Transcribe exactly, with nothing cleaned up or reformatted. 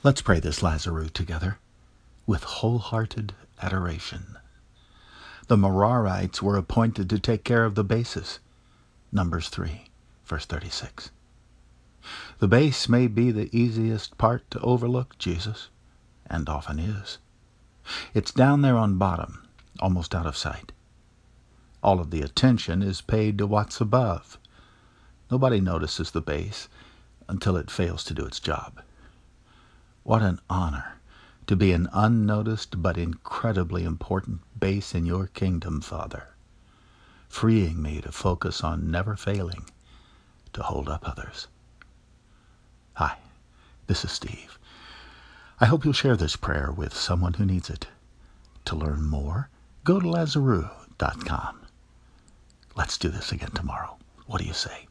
Let's pray this Lazarus together with wholehearted adoration. The Merarites were appointed to take care of the bases. Numbers three, verse thirty-six. The base may be the easiest part to overlook, Jesus, and often is. It's down there on bottom, almost out of sight. All of the attention is paid to what's above. Nobody notices the base until it fails to do its job. What an honor to be an unnoticed but incredibly important base in your kingdom, Father, freeing me to focus on never failing to hold up others. Hi, this is Steve. I hope you'll share this prayer with someone who needs it. To learn more, go to Lazarus dot com. Let's do this again tomorrow. What do you say?